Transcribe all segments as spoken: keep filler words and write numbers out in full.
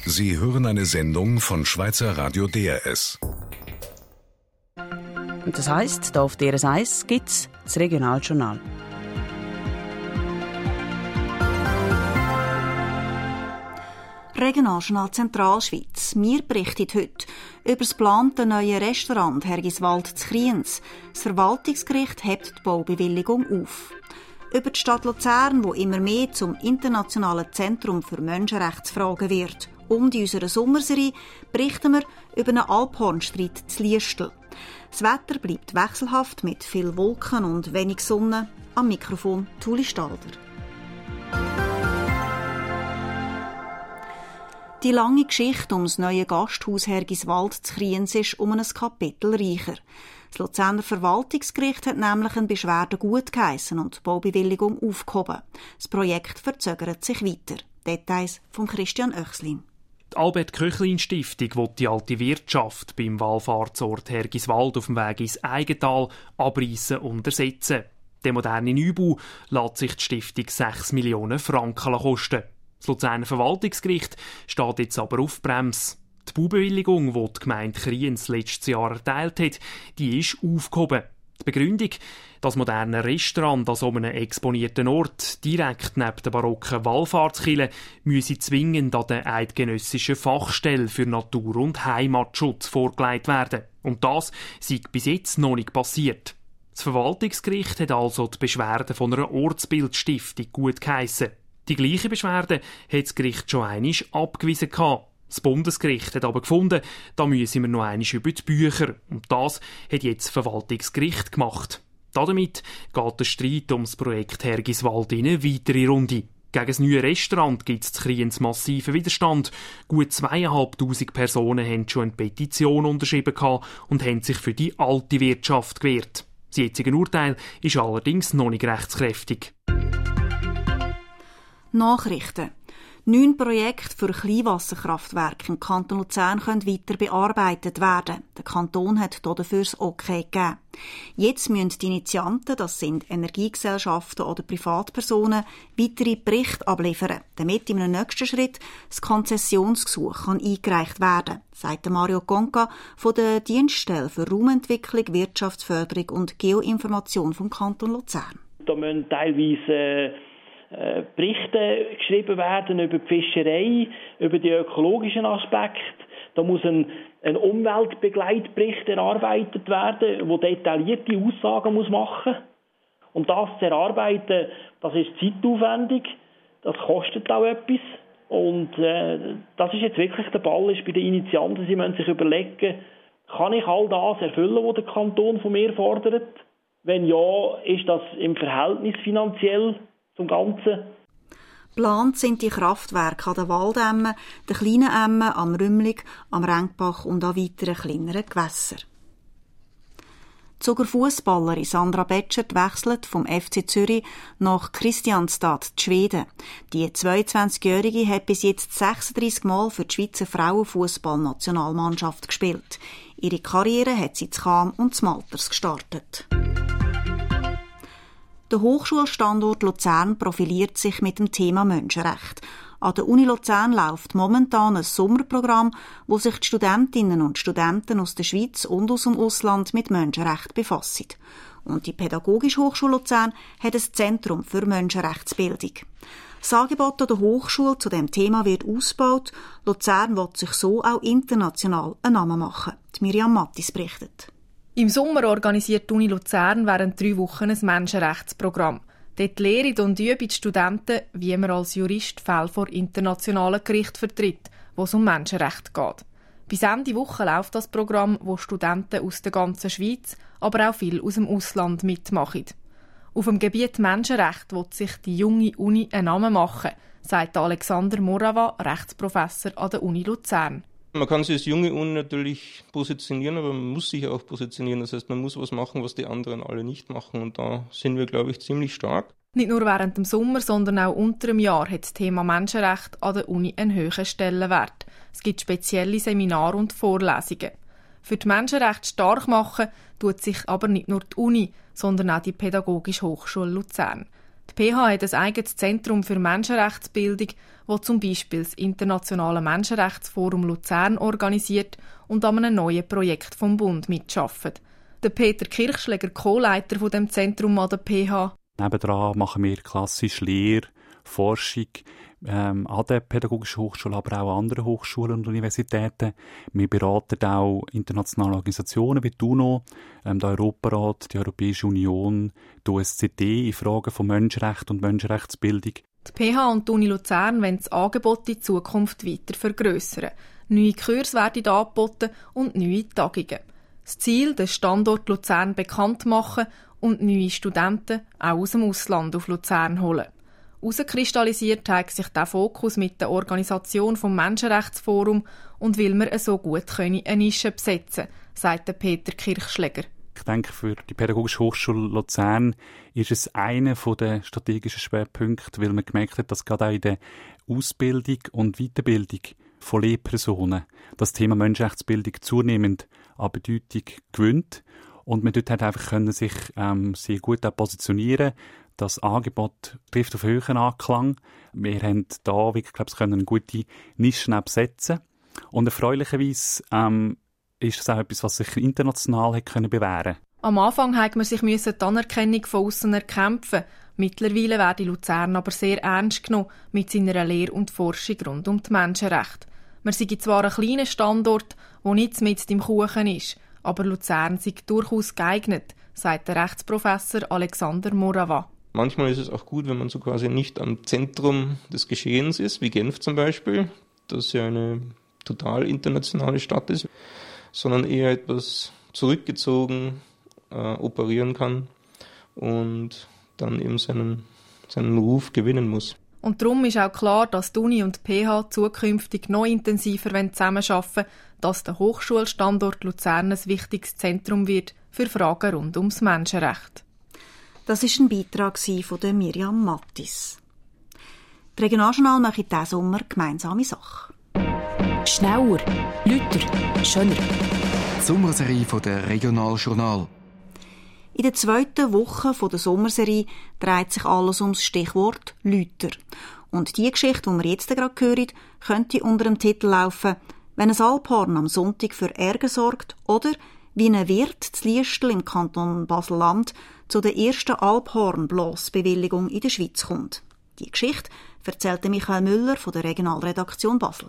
Sie hören eine Sendung von Schweizer Radio D R S. Und das heisst, hier auf D R S eins gibt es das Regionaljournal. Regionaljournal Zentralschweiz. Wir berichten heute über das geplante neue Restaurant Hergiswald zu Kriens. Das Verwaltungsgericht hebt die Baubewilligung auf. Über die Stadt Luzern, die immer mehr zum internationalen Zentrum für Menschenrechtsfragen wird. Und in unserer Sommerserie berichten wir über einen Alphornstreit zu Liestel. Das Wetter bleibt wechselhaft mit viel Wolken und wenig Sonne. Am Mikrofon Tuli Stalder. Die lange Geschichte um das neue Gasthaus Hergiswald zu Kriens ist um ein Kapitel reicher. Das Luzerner Verwaltungsgericht hat nämlich eine Beschwerde gutgeheissen und die Baubewilligung aufgehoben. Das Projekt verzögert sich weiter. Details von Christian Oechslin. Die Albert-Köchlin-Stiftung will die alte Wirtschaft beim Wallfahrtsort Hergiswald auf dem Weg ins Eigental abreißen und ersetzen. Der moderne Neubau lässt sich die Stiftung sechs Millionen Franken kosten. Das Luzerner Verwaltungsgericht steht jetzt aber auf Bremse. Die Baubewilligung, die die Gemeinde Kriens letztes Jahr erteilt hat, die ist aufgehoben. Die Begründung, das moderne Restaurant an so einem exponierten Ort, direkt neben der barocken Wallfahrtskirche, müsse zwingend an der eidgenössischen Fachstelle für Natur- und Heimatschutz vorgelegt werden. Und das sei bis jetzt noch nicht passiert. Das Verwaltungsgericht hat also die Beschwerde von einer Ortsbildstiftung gutgeheissen. Die gleiche Beschwerde hat das Gericht schon einmal abgewiesen gehabt. Das Bundesgericht hat aber gefunden, da müssen wir noch einmal über die Bücher. Und das hat jetzt das Verwaltungsgericht gemacht. Damit geht der Streit um das Projekt Hergiswald in eine weitere Runde. Gegen das neue Restaurant gibt es zu Kriens massiven Widerstand. Gut zweieinhalbtausend Personen haben schon eine Petition unterschrieben und haben sich für die alte Wirtschaft gewehrt. Das jetzige Urteil ist allerdings noch nicht rechtskräftig. Nachrichten. Neun Projekte für Kleinwasserkraftwerke im Kanton Luzern können weiter bearbeitet werden. Der Kanton hat dafür das Okay gegeben. Jetzt müssen die Initianten, das sind Energiegesellschaften oder Privatpersonen, weitere Berichte abliefern, damit im nächsten Schritt das Konzessionsgesuch kann eingereicht werden, sagt Mario Conca von der Dienststelle für Raumentwicklung, Wirtschaftsförderung und Geoinformation vom Kanton Luzern. Da müssen teilweise äh, Berichte geschrieben werden über die Fischerei, über die ökologischen Aspekte. Da muss ein, ein Umweltbegleitbericht erarbeitet werden, der detaillierte Aussagen muss machen muss. Und das zu erarbeiten, das ist zeitaufwendig, das kostet auch etwas. Und äh, das ist jetzt wirklich der Ball ist bei den Initianten. Sie müssen sich überlegen, kann ich all das erfüllen, was der Kanton von mir fordert? Wenn ja, ist das im Verhältnis finanziell zum Ganzen? Geplant sind die Kraftwerke an der Waldemme, der kleinen Emme, am Rümmlig, am Rengbach und an weiteren kleineren Gewässern. Die Zuger Fußballerin Sandra Betschert wechselt vom F C Zürich nach Kristianstad, Schweden. Die zweiundzwanzigjährige hat bis jetzt sechsunddreissig Mal für die Schweizer Frauenfußballnationalmannschaft gespielt. Ihre Karriere hat sie zu Cham und zu Malters gestartet. Der Hochschulstandort Luzern profiliert sich mit dem Thema Menschenrecht. An der Uni Luzern läuft momentan ein Sommerprogramm, wo sich die Studentinnen und Studenten aus der Schweiz und aus dem Ausland mit Menschenrecht befassen. Und die Pädagogische Hochschule Luzern hat ein Zentrum für Menschenrechtsbildung. Das Angebot an der Hochschule zu dem Thema wird ausgebaut. Luzern will sich so auch international einen Namen machen. Die Miriam Mattis berichtet. Im Sommer organisiert die Uni Luzern während drei Wochen ein Menschenrechtsprogramm. Dort lehren und üben die Studenten, wie man als Jurist Fälle vor internationalen Gerichten vertritt, wo es um Menschenrechte geht. Bis Ende Woche läuft das Programm, wo Studenten aus der ganzen Schweiz, aber auch viel aus dem Ausland mitmachen. Auf dem Gebiet Menschenrecht will sich die junge Uni einen Namen machen, sagt Alexander Morava, Rechtsprofessor an der Uni Luzern. Man kann sich als junge Uni natürlich positionieren, aber man muss sich auch positionieren. Das heißt, man muss was machen, was die anderen alle nicht machen. Und da sind wir, glaube ich, ziemlich stark. Nicht nur während dem Sommer, sondern auch unter dem Jahr hat das Thema Menschenrecht an der Uni einen hohen Stellenwert. Es gibt spezielle Seminare und Vorlesungen. Für die Menschenrechte stark machen tut sich aber nicht nur die Uni, sondern auch die Pädagogische Hochschule Luzern. Die P H hat ein eigenes Zentrum für Menschenrechtsbildung, das zum Beispiel das Internationale Menschenrechtsforum Luzern organisiert und an einem neuen Projekt vom Bund mitarbeitet. Der Peter Kirchschläger, Co-Leiter von dem Zentrum an der P H. Nebendran machen wir klassisch Lehre, Forschung ähm, an der Pädagogischen Hochschule, aber auch an anderen Hochschulen und Universitäten. Wir beraten auch internationale Organisationen wie die UNO, ähm, der Europarat, die Europäische Union, die O S Z E in Fragen von Menschenrecht und Menschenrechtsbildung. Die P H und die Uni Luzern wollen das Angebot in Zukunft weiter vergrössern. Neue Kurse werden angeboten und neue Tagungen. Das Ziel, den Standort Luzern bekannt machen und neue Studenten auch aus dem Ausland auf Luzern holen. Herauskristallisiert hat sich der Fokus mit der Organisation vom Menschenrechtsforum und weil wir so gut eine Nische besetzen können, sagt Peter Kirchschläger. Ich denke, für die Pädagogische Hochschule Luzern ist es einer der strategischen Schwerpunkte, weil man gemerkt hat, dass gerade auch in der Ausbildung und Weiterbildung von Lehrpersonen das Thema Menschenrechtsbildung zunehmend an Bedeutung gewinnt. Und man dort hat einfach können sich ähm, sehr gut auch positionieren. Das Angebot trifft auf höheren Anklang. Wir haben da wirklich, glaube ich, eine gute Nische besetzen. Und erfreulicherweise ähm, ist das auch etwas, was sich international hat können bewähren. Am Anfang musste man sich die Anerkennung von aussen erkämpfen. Mittlerweile wird die Luzern aber sehr ernst genommen mit seiner Lehre und Forschung rund um die Menschenrechte. Wir sind zwar ein kleiner Standort, der nicht mit im Kuchen ist, aber Luzern sei durchaus geeignet, sagt der Rechtsprofessor Alexander Morava. Manchmal ist es auch gut, wenn man so quasi nicht am Zentrum des Geschehens ist, wie Genf zum Beispiel, das ja eine total internationale Stadt ist, sondern eher etwas zurückgezogen äh, operieren kann und dann eben seinen, seinen Ruf gewinnen muss. Und darum ist auch klar, dass die Uni und die P H zukünftig noch intensiver zusammenarbeiten wollen, dass der Hochschulstandort Luzern ein wichtiges Zentrum wird für Fragen rund ums Menschenrecht. Das war ein Beitrag von Miriam Mattis. Die Regionaljournal macht diesen Sommer gemeinsame Sache. Schneller, lauter, schöner. Die Sommerserie der Regionaljournal. In der zweiten Woche der Sommerserie dreht sich alles ums Stichwort «Lüter». Und die Geschichte, die wir jetzt gerade hören, könnte unter dem Titel laufen «Wenn ein Alphorn am Sonntag für Ärger sorgt» oder «Wie ein Wirt zu Liestl im Kanton Basel-Land zu der ersten Alphornblasbewilligung in der Schweiz kommt». Die Geschichte erzählte Michael Müller von der Regionalredaktion Basel.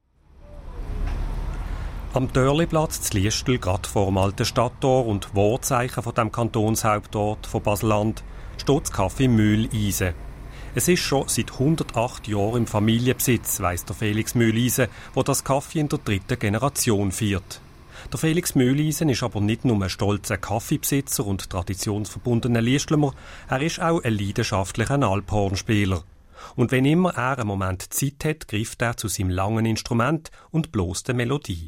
Am Dörliplatz zu Liestl, gerade vor dem alten Stadttor und Wahrzeichen von dem Kantonshauptort von Basel-Land, steht das Café Mühleisen. Es ist schon seit hundertacht Jahren im Familienbesitz, weiss der Felix Mühleisen, wo das Kaffee in der dritten Generation führt. Der Felix Mühleisen ist aber nicht nur ein stolzer Kaffeebesitzer und traditionsverbundener Liestler, er ist auch ein leidenschaftlicher Alphornspieler. Und wenn immer er einen Moment Zeit hat, greift er zu seinem langen Instrument und bläst eine Melodie.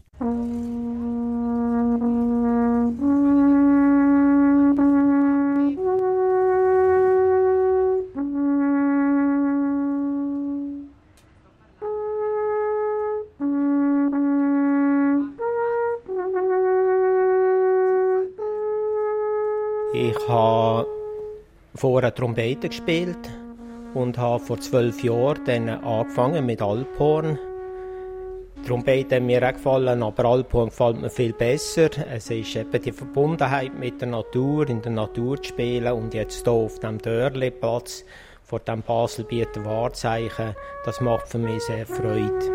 Ich habe vorher Trompete gespielt und habe vor zwölf Jahren dann angefangen mit Alphorn. Trompete hat mir auch gefallen, aber Alphorn gefällt mir viel besser. Es ist eben die Verbundenheit mit der Natur, in der Natur zu spielen und jetzt hier auf dem Dörliplatz vor dem Baselbieter Wahrzeichen, das macht für mich sehr Freude.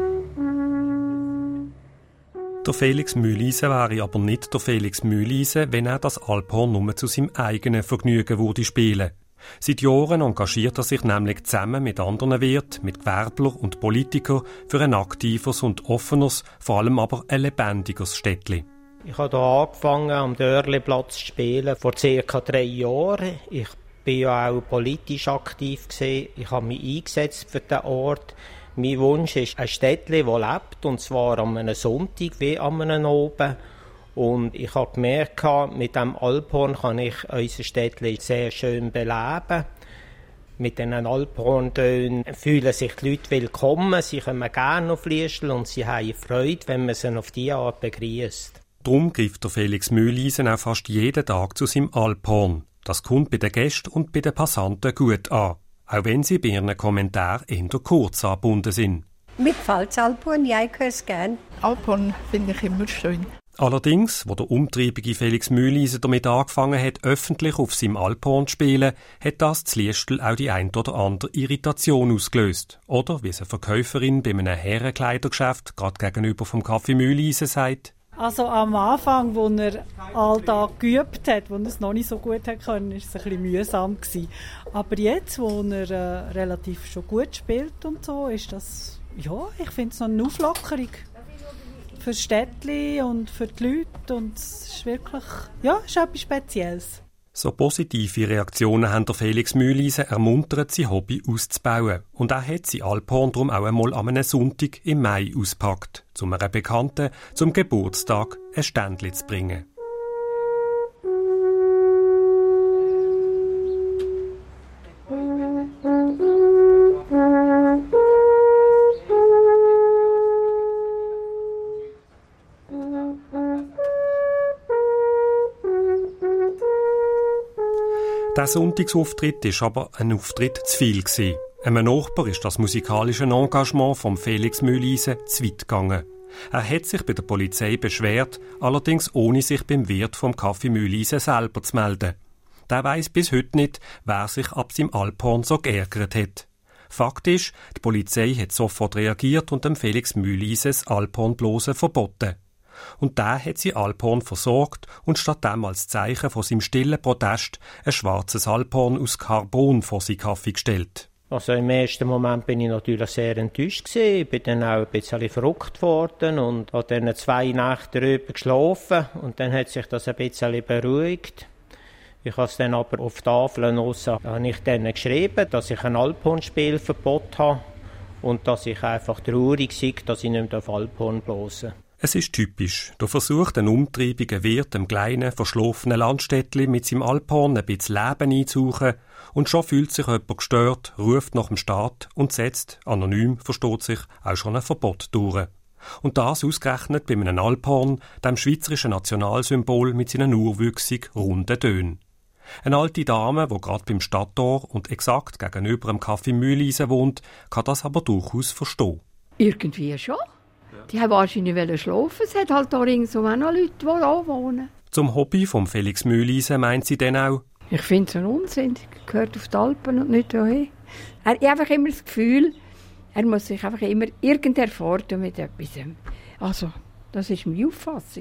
Der Felix Mühleisen wäre aber nicht der Felix Mühleisen, wenn er das Alphorn nur zu seinem eigenen Vergnügen würde spielen. Seit Jahren engagiert er sich nämlich zusammen mit anderen Wirten, mit Gewerblern und Politikern für ein aktives und offenes, vor allem aber ein lebendiges Städtli. Ich habe hier angefangen, am Dörliplatz zu spielen, vor circa drei Jahren. Ich bin ja auch politisch aktiv gewesen. Ich habe mich eingesetzt für den Ort. Mein Wunsch ist ein Städtli, das lebt, und zwar an einem Sonntag wie an einem Oben. Und ich habe gemerkt, mit dem Alphorn kann ich unser Städtli sehr schön beleben. Mit diesen Alphorntönen fühlen sich die Leute willkommen, sie kommen gerne auf Liestl und sie haben Freude, wenn man sie auf diese Art begrüßt. Darum greift der Felix Mühleisen auch fast jeden Tag zu seinem Alphorn. Das kommt bei den Gästen und bei den Passanten gut an, auch wenn sie bei ihren Kommentaren eher kurz angebunden sind. Mir gefällt das Alphorn, ja, ich höre es gerne. Alphorn finde ich immer schön. Allerdings, wo der umtriebige Felix Mühleisen damit angefangen hat, öffentlich auf seinem Alphorn zu spielen, hat das zu Liestel auch die ein oder andere Irritation ausgelöst. Oder, wie es eine Verkäuferin bei einem Herrenkleidergeschäft gerade gegenüber vom Café Mühleisen sagt: Also am Anfang, wo er Alltag geübt hat, wo er es noch nicht so gut hat können, war es ein bisschen mühsam gewesen. Aber jetzt, wo er äh, relativ schon gut spielt und so, ist das, ja, ich finde es noch eine Auflockerung. Für das Städtchen und für die Leute, und es ist wirklich, ja, es ist etwas Spezielles. So positive Reaktionen haben der Felix Mühleisen ermuntert, sein Hobby auszubauen. Und er hat sein Alphorn darum auch einmal an einem Sonntag im Mai ausgepackt, um einer Bekannten zum Geburtstag ein Ständchen zu bringen. Der Sonntagsauftritt war aber ein Auftritt zu viel gewesen. Einem Nachbar ist das musikalische Engagement von Felix Mühleisen zu weit gegangen. Er hat sich bei der Polizei beschwert, allerdings ohne sich beim Wirt vom Café Mühleisen selber zu melden. Der weiss bis heute nicht, wer sich ab seinem Alphorn so geärgert hat. Fakt ist, die Polizei hat sofort reagiert und dem Felix Mühleisen das Alphornblosen verboten. Und der hat sein Alphorn versorgt und stattdem als Zeichen von seinem stillen Protest ein schwarzes Alphorn aus Carbon vor seinen Kaffee gestellt. Also im ersten Moment bin ich natürlich sehr enttäuscht gewesen. Ich bin dann auch ein bisschen verrückt worden und habe dann zwei Nächte darüber geschlafen und dann hat sich das ein bisschen beruhigt. Ich habe es dann aber auf Tafeln raus, habe ich dann geschrieben, dass ich ein Alphornspiel verboten habe und dass ich einfach traurig sei, dass ich nicht mehr Alphorn blosen darf. Es ist typisch. Da versucht ein umtriebiger Wirt dem kleinen, verschlafenen Landstädtli mit seinem Alphorn ein bisschen Leben einzuhauchen und schon fühlt sich jemand gestört, ruft nach dem Staat und setzt, anonym versteht sich, auch schon ein Verbot durch. Und das ausgerechnet bei einem Alphorn, dem schweizerischen Nationalsymbol mit seinen urwüchsig runden Tönen. Eine alte Dame, die gerade beim Stadttor und exakt gegenüber dem Café Mühleisen wohnt, kann das aber durchaus verstehen. Irgendwie schon. Die haben wahrscheinlich schlafen. Es hat halt auch ringsum auch noch Leute, die hier wohnen. Zum Hobby von Felix Mühleisen meint sie dann auch: Ich finde es ein Unsinn. Er gehört auf die Alpen und nicht hierher. Er hat einfach immer das Gefühl, er muss sich einfach immer irgend erfordern mit etwas. Also, das ist meine Auffassung.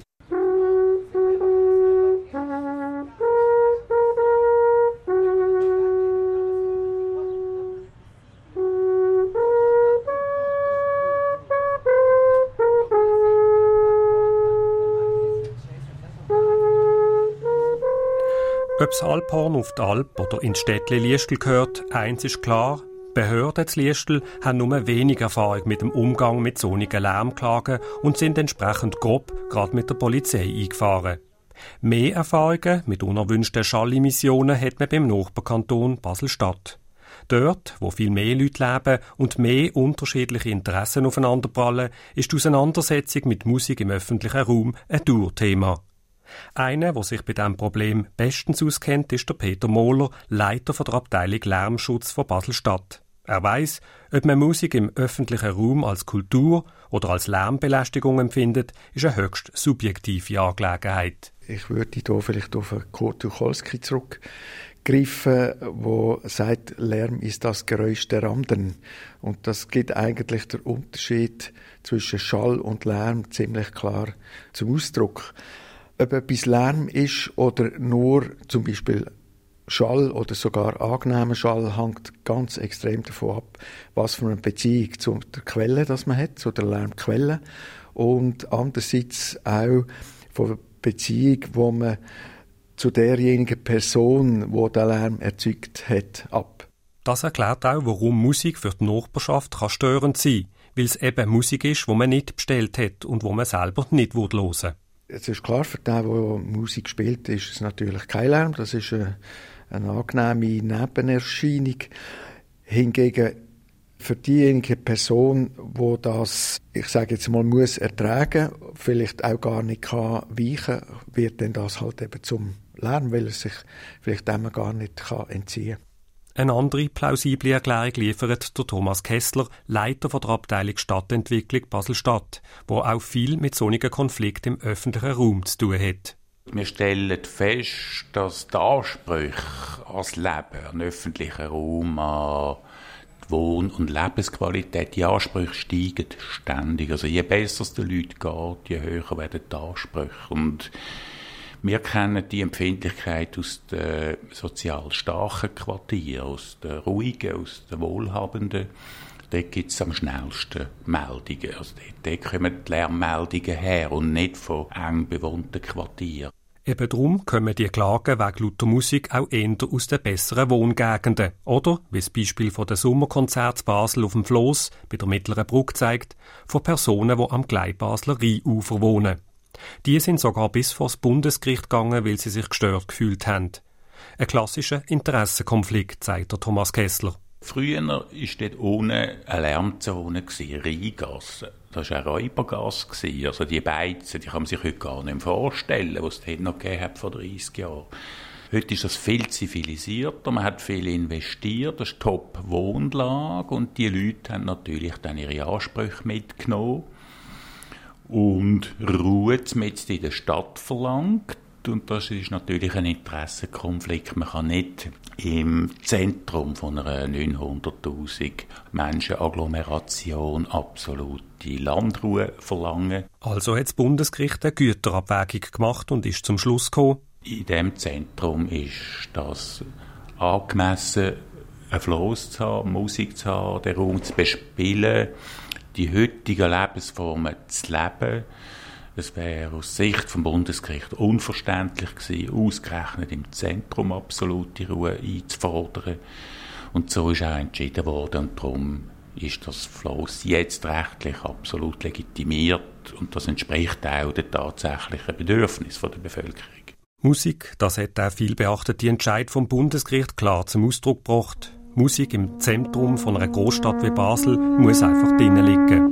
Ob das Alphorn auf die Alp oder ins Städtli Liestel gehört, eins ist klar: Behörden zu Liestel haben nur wenig Erfahrung mit dem Umgang mit solchen Lärmklagen und sind entsprechend grob gerade mit der Polizei eingefahren. Mehr Erfahrungen mit unerwünschten Schallemissionen hat man beim Nachbarkanton Basel-Stadt. Dort, wo viel mehr Leute leben und mehr unterschiedliche Interessen aufeinanderprallen, ist die Auseinandersetzung mit Musik im öffentlichen Raum ein Dauerthema. Einer, der sich bei diesem Problem bestens auskennt, ist der Peter Mohler, Leiter der Abteilung Lärmschutz von Basel-Stadt. Er weiss, ob man Musik im öffentlichen Raum als Kultur oder als Lärmbelästigung empfindet, ist eine höchst subjektive Angelegenheit. Ich würde hier vielleicht auf Kurt Tucholsky zurückgreifen, der sagt, Lärm ist das Geräusch der anderen. Und das gibt eigentlich den Unterschied zwischen Schall und Lärm ziemlich klar zum Ausdruck. Ob etwas Lärm ist oder nur zum Beispiel Schall oder sogar angenehmer Schall, hängt ganz extrem davon ab, was für eine Beziehung zu der Quelle das man hat, zu der Lärmquelle, und andererseits auch von der Beziehung, wo man zu derjenigen Person, die den Lärm erzeugt hat, ab. Das erklärt auch, warum Musik für die Nachbarschaft kann störend sein kann, weil es eben Musik ist, die man nicht bestellt hat und die man selber nicht hören will. Es ist klar, für den, der Musik spielt, ist es natürlich kein Lärm. Das ist eine, eine angenehme Nebenerscheinung. Hingegen für diejenige Person, die das, ich sage jetzt mal, muss ertragen, vielleicht auch gar nicht kann weichen, wird dann das halt eben zum Lärm, weil er sich vielleicht dem gar nicht entziehen kann. Eine andere plausible Erklärung liefert der Thomas Kessler, Leiter der Abteilung Stadtentwicklung Basel-Stadt, wo auch viel mit solchen Konflikten im öffentlichen Raum zu tun hat. Wir stellen fest, dass die Ansprüche ans Leben, an den öffentlichen Raum, an die Wohn- und Lebensqualität, die Ansprüche steigen ständig. Also je besser es den Leuten geht, je höher werden die Ansprüche. Und wir kennen die Empfindlichkeit aus den sozial starken Quartieren, aus den ruhigen, aus den wohlhabenden. Dort gibt es am schnellsten Meldungen. Also dort, dort kommen die Lärmmeldungen her und nicht von eng bewohnten Quartieren. Eben darum kommen die Klagen wegen lauter Musik auch eher aus den besseren Wohngegenden. Oder, wie das Beispiel von der Sommerkonzert Basel auf dem Floss bei der Mittleren Brücke zeigt, von Personen, die am Gleibasler Rheinufer wohnen. Die sind sogar bis vor das Bundesgericht gegangen, weil sie sich gestört gefühlt haben. Ein klassischer Interessenkonflikt, sagt der Thomas Kessler. Früher war dort ohne eine Lärmzone, Rheingasse. Das war eine Räubergasse. Also die Beizen, die kann man sich heute gar nicht mehr vorstellen, was es dort noch gegeben hat vor dreissig Jahren. Heute ist das viel zivilisierter, man hat viel investiert, das ist Top-Wohnlage und die Leute haben natürlich dann ihre Ansprüche mitgenommen und Ruhe mitten in der Stadt verlangt. Und das ist natürlich ein Interessenkonflikt. Man kann nicht im Zentrum von einer neunhunderttausend Menschen Agglomeration absolute Landruhe verlangen. Also hat das Bundesgericht eine Güterabwägung gemacht und ist zum Schluss gekommen. In diesem Zentrum ist das angemessen, ein Floss zu haben, Musik zu haben, den Raum zu bespielen, die heutigen Lebensformen zu leben. Es wäre aus Sicht vom Bundesgericht unverständlich gewesen, ausgerechnet im Zentrum absolute Ruhe einzufordern. Und so ist auch entschieden worden. Und darum ist das Floss jetzt rechtlich absolut legitimiert. Und das entspricht auch den tatsächlichen Bedürfnissen der Bevölkerung. Musik, das hat auch viel beachtete Entscheid vom Bundesgericht klar zum Ausdruck gebracht. Musik im Zentrum von einer Großstadt wie Basel muss einfach drinnen liegen.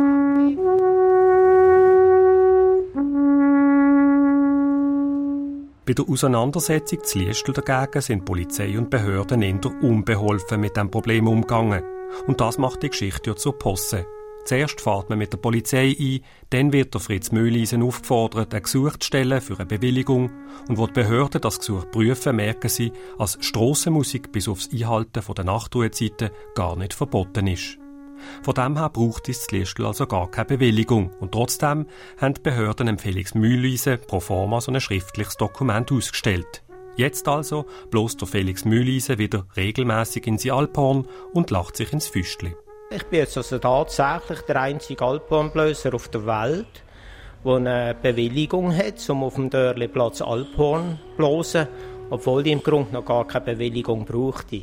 Bei der Auseinandersetzung zu Liestel dagegen sind Polizei und Behörden eher unbeholfen mit dem Problem umgegangen. Und das macht die Geschichte ja zur Posse. Zuerst fährt man mit der Polizei ein, dann wird der Fritz Mühleisen aufgefordert, ein Gesuch zu stellen für eine Bewilligung. Und wo die Behörden das Gesuch prüfen, merken sie, dass Strassenmusik bis aufs Einhalten der Nachtruhezeiten gar nicht verboten ist. Von dem her braucht es zu Liestel also gar keine Bewilligung. Und trotzdem haben die Behörden dem Felix Mühleisen pro forma so ein schriftliches Dokument ausgestellt. Jetzt also bloßt der Felix Mühleisen wieder regelmäßig in sein Alphorn und lacht sich ins Füstli. Ich bin jetzt also tatsächlich der einzige Alphornbläser auf der Welt, der eine Bewilligung hat, um auf dem Dörliplatz Alphorn zu blasen, obwohl ich im Grunde noch gar keine Bewilligung brauchte.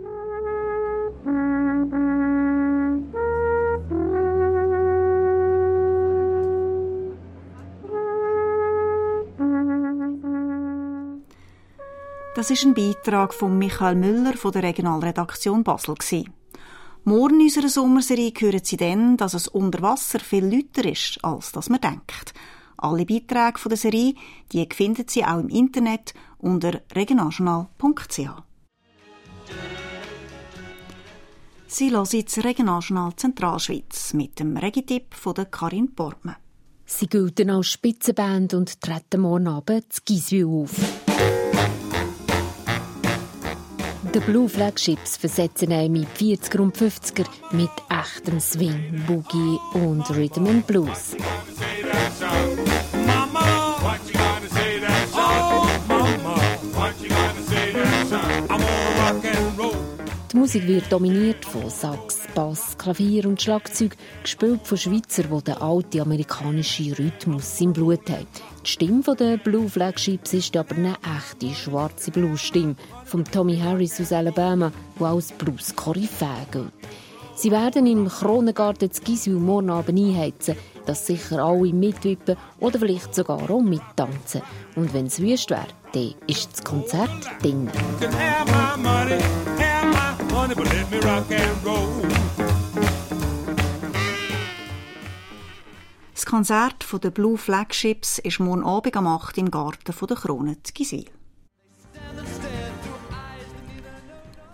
Das ist ein Beitrag von Michael Müller von der Regionalredaktion Basel. Morgen in unserer Sommerserie hören Sie dann, dass es unter Wasser viel lauter ist, als dass man denkt. Alle Beiträge von der Serie die finden Sie auch im Internet unter regionaljournal punkt c h. Sie hören das Regionaljournal Zentralschweiz mit dem Regitipp von der Karin Borgmann. Sie gelten als Spitzenband und treten morgen Abend zu Giswil auf. Die Blue Flagships versetzen einem in die vierziger und fünfziger mit echtem Swing, Boogie und Rhythm and Blues. Die Musik wird dominiert von Sax, Bass, Klavier und Schlagzeug, gespielt von Schweizern, die den alten amerikanischen Rhythmus im Blut haben. Die Stimme der Blue Flagships ist aber eine echte schwarze Blues-Stimme von Tommy Harris aus Alabama, der als Blues-Koryphäe gilt. Sie werden im Kronengarten zu Giswil morgen Abend einheizen, dass sicher alle mitwippen oder vielleicht sogar auch mittanzen. Und wenn es wüst wäre, dann ist das Konzert drin. Das Konzert der Blue Flagships ist morgen Abend am acht im Garten der Krone zu Giswil.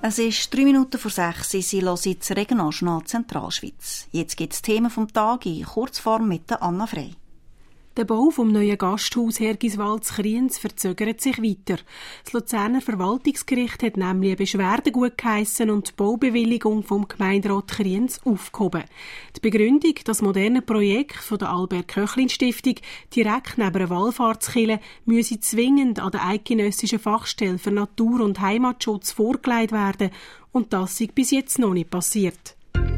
Es ist drei Minuten vor sechs. Sie hören das Regionaljournal Zentralschweiz. Jetzt gibt es Themen vom Tag in Kurzform mit Anna Frey. Der Bau vom neuen Gasthaus Hergiswald zu Kriens verzögert sich weiter. Das Luzerner Verwaltungsgericht hat nämlich eine Beschwerde gutgeheissen und die Baubewilligung vom Gemeinderat Kriens aufgehoben. Die Begründung, das moderne Projekt von der Albert-Köchlin-Stiftung direkt neben einer Wallfahrtskirche müsse zwingend an der eidgenössischen Fachstelle für Natur- und Heimatschutz vorgelegt werden, und das sei bis jetzt noch nicht passiert.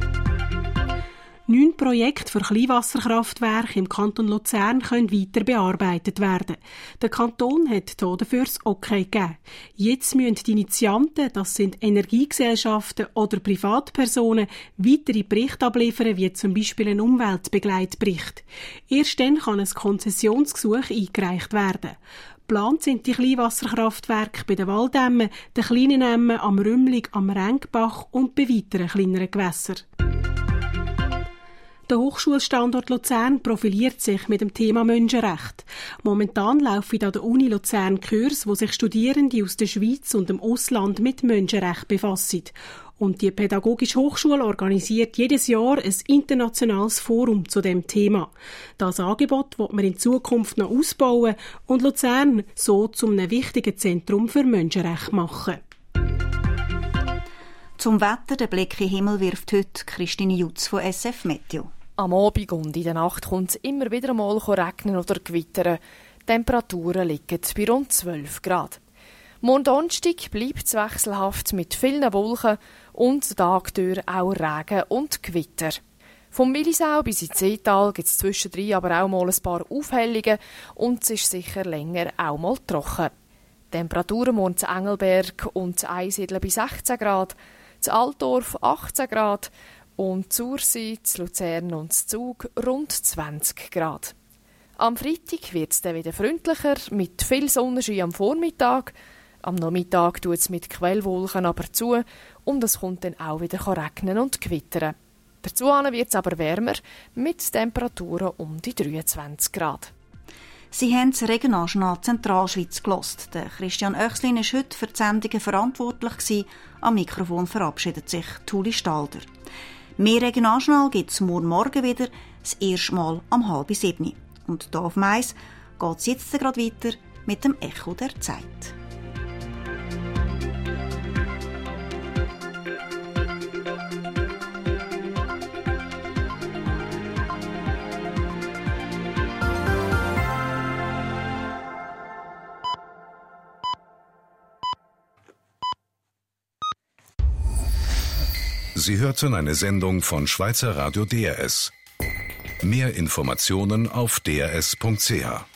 Neun Projekte für Kleinwasserkraftwerke im Kanton Luzern können weiter bearbeitet werden. Der Kanton hat dafür das Okay gegeben. Jetzt müssen die Initianten, das sind Energiegesellschaften oder Privatpersonen, weitere Berichte abliefern, wie zum Beispiel ein Umweltbegleitbericht. Erst dann kann ein Konzessionsgesuch eingereicht werden. Geplant sind die Kleinwasserkraftwerke bei den Walldämmen, den kleinen Emmen, am Rümmlig, am Rengbach und bei weiteren kleineren Gewässern. Der Hochschulstandort Luzern profiliert sich mit dem Thema Menschenrecht. Momentan laufen an der Uni Luzern Kurse, wo sich Studierende aus der Schweiz und dem Ausland mit Menschenrecht befassen. Und die Pädagogische Hochschule organisiert jedes Jahr ein internationales Forum zu dem Thema. Das Angebot wird man in Zukunft noch ausbauen und Luzern so zu einem wichtigen Zentrum für Menschenrechte machen. Zum Wetter, den Blick in den Himmel wirft heute Christine Jutz von S F Meteo. Am Abend und in der Nacht kommt es immer wieder einmal regnen oder gewittern. Die Temperaturen liegen bei rund zwölf Grad. Morgen Donnerstag bleibt es wechselhaft mit vielen Wolken und tagdurch auch Regen und Gewitter. Vom Willisau bis ins Seetal gibt es zwischendrin aber auch mal ein paar Aufhellungen und es ist sicher länger auch mal trocken. Die Temperaturen morgen zu Engelberg und zu Einsiedeln bei sechzehn Grad, zu Altdorf achtzehn Grad und zu Ursee, zu Luzern und zu Zug rund zwanzig Grad. Am Freitag wird es dann wieder freundlicher, mit viel Sonnenschein am Vormittag. Am Nachmittag tut es mit Quellwolken aber zu und es kommt dann auch wieder regnen und gewittern. Dazu wird es aber wärmer, mit Temperaturen um die dreiundzwanzig Grad. Sie haben das Regionaljournal Zentralschweiz gehört. Der Christian Oechslin war heute für die Sendungen verantwortlich. Am Mikrofon verabschiedet sich Tuli Stalder. Mehr Regionaljournal gibt es morgen Morgen wieder, das erste Mal um halb sieben. Und hier auf Mais geht es jetzt gerade weiter mit dem Echo der Zeit. Sie hörten eine Sendung von Schweizer Radio D R S. Mehr Informationen auf d r s punkt c h.